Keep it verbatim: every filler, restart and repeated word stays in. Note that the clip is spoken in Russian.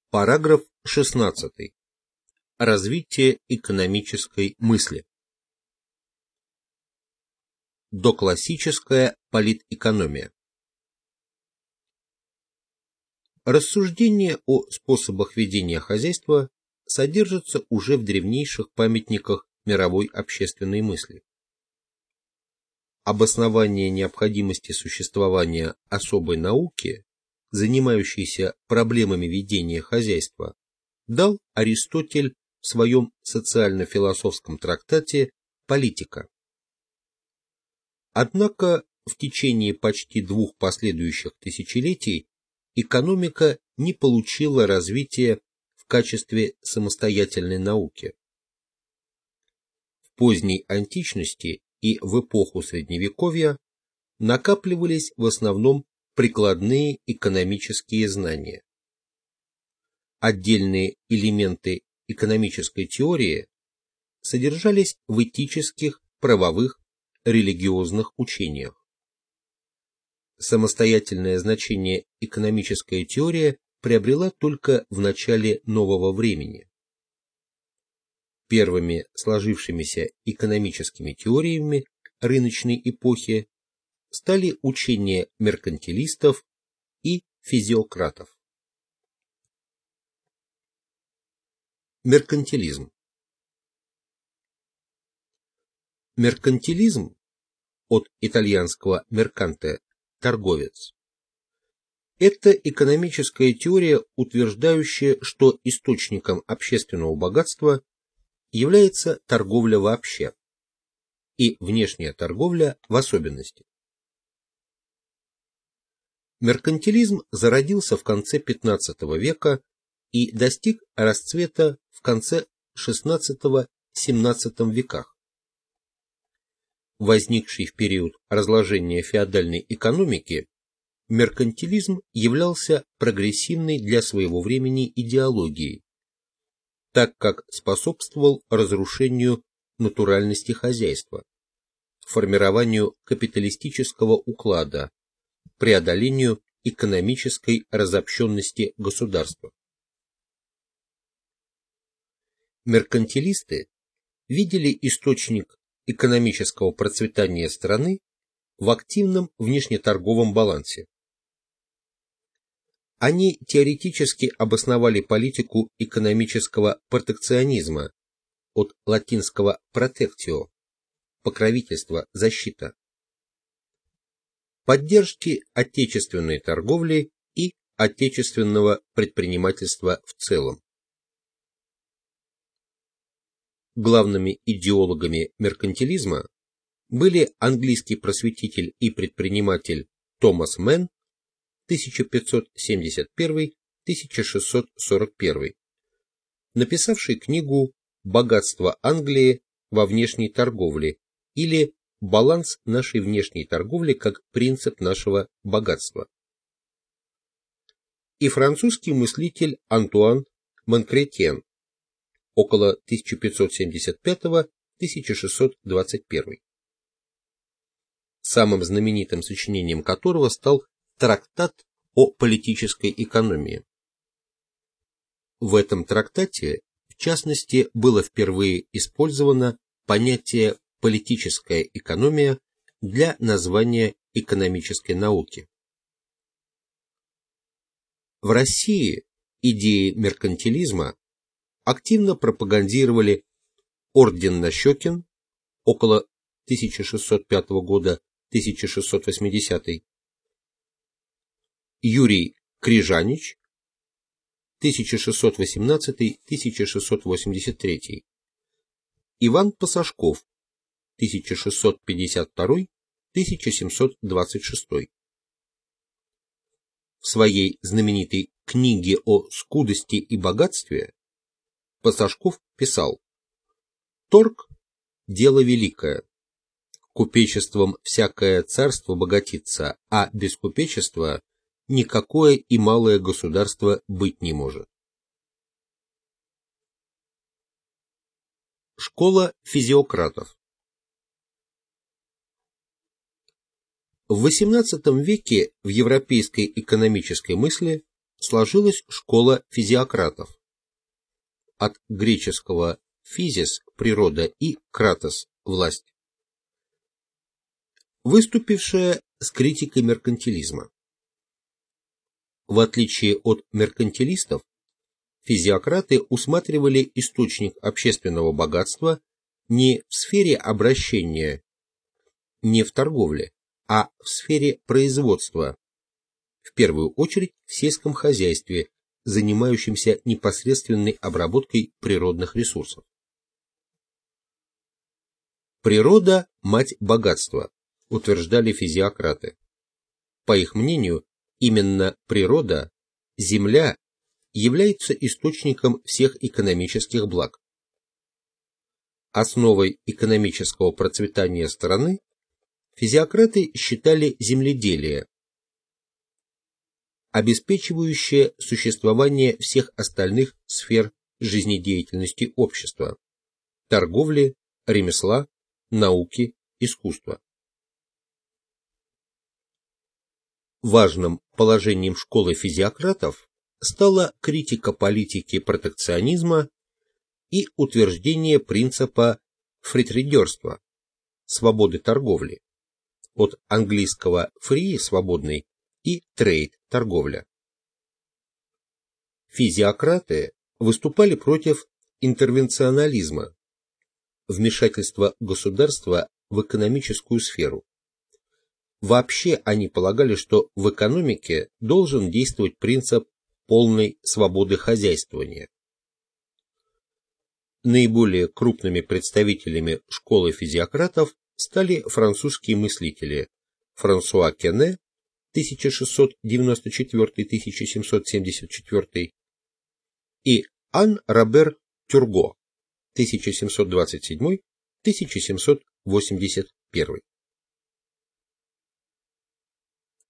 Параграф шестнадцатый. Развитие экономической мысли. Доклассическая политэкономия. Рассуждения о способах ведения хозяйства содержатся уже в древнейших памятниках мировой общественной мысли. Обоснование необходимости существования особой науки, занимающейся проблемами ведения хозяйства, дал Аристотель в своем социально-философском трактате «Политика». Однако в течение почти двух последующих тысячелетий экономика не получила развития в качестве самостоятельной науки. В поздней античности и в эпоху Средневековья накапливались в основном прикладные экономические знания. Отдельные элементы экономической теории содержались в этических, правовых, религиозных учениях. Самостоятельное значение экономическая теория приобрела только в начале нового времени. Первыми сложившимися экономическими теориями рыночной эпохи стали учения меркантилистов и физиократов. Меркантилизм. Меркантилизм, от итальянского mercante – торговец, это экономическая теория, утверждающая, что источником общественного богатства является торговля вообще и внешняя торговля в особенности. Меркантилизм зародился в конце пятнадцатого века и достиг расцвета в конце шестнадцатого-семнадцатого веках. Возникший в период разложения феодальной экономики, меркантилизм являлся прогрессивной для своего времени идеологией, так как способствовал разрушению натуральности хозяйства, формированию капиталистического уклада, преодолению экономической разобщенности государства. Меркантилисты видели источник экономического процветания страны в активном внешнеторговом балансе. Они теоретически обосновали политику экономического протекционизма, от латинского protectio – покровительство, защита, поддержки отечественной торговли и отечественного предпринимательства в целом. Главными идеологами меркантилизма были английский просветитель и предприниматель Томас Мэн тысяча пятьсот семьдесят первый — тысяча шестьсот сорок первый, написавший книгу «Богатство Англии во внешней торговле» или «Баланс нашей внешней торговли как принцип нашего богатства», и французский мыслитель Антуан Монкретьен около тысяча пятьсот семьдесят пятого — тысяча шестьсот двадцать первый, самым знаменитым сочинением которого стал трактат о политической экономии. В этом трактате, в частности, было впервые использовано понятие «политическая экономия» для названия экономической науки. В России идеи меркантилизма активно пропагандировали орден Нащекин около тысяча шестьсот пятого года — тысяча шестьсот восьмидесятый, Юрий Крижанич тысяча шестьсот восемнадцатый — тысяча шестьсот восемьдесят третий, Иван Посошков тысяча шестьсот пятьдесят второй — тысяча семьсот двадцать шестой. В своей знаменитой книге о скудости и богатстве Посошков писал: «Торг – дело великое. Купечеством всякое царство богатится, а без купечества никакое и малое государство быть не может». Школа физиократов. В восемнадцатом веке в европейской экономической мысли сложилась школа физиократов. От греческого «физис» – природа и «кратос» – власть, выступившая с критикой меркантилизма. В отличие от меркантилистов, физиократы усматривали источник общественного богатства не в сфере обращения, не в торговле, а в сфере производства, в первую очередь в сельском хозяйстве, занимающемся непосредственной обработкой природных ресурсов. Природа – мать богатства, утверждали физиократы. По их мнению, именно природа, земля, является источником всех экономических благ. Основой экономического процветания страны физиократы считали земледелие, обеспечивающее существование всех остальных сфер жизнедеятельности общества – торговли, ремесла, науки, искусства. Важным положением школы физиократов стала критика политики протекционизма и утверждение принципа фритрейдерства – свободы торговли, от английского free – свободный и trade – торговля. Физиократы выступали против интервенционализма, вмешательства государства в экономическую сферу. Вообще они полагали, что в экономике должен действовать принцип полной свободы хозяйствования. Наиболее крупными представителями школы физиократов стали французские мыслители Франсуа Кене тысяча шестьсот девяносто четвёртый — тысяча семьсот семьдесят четвёртый и Ан-Робер Тюрго тысяча семьсот двадцать седьмой — тысяча семьсот восемьдесят первый.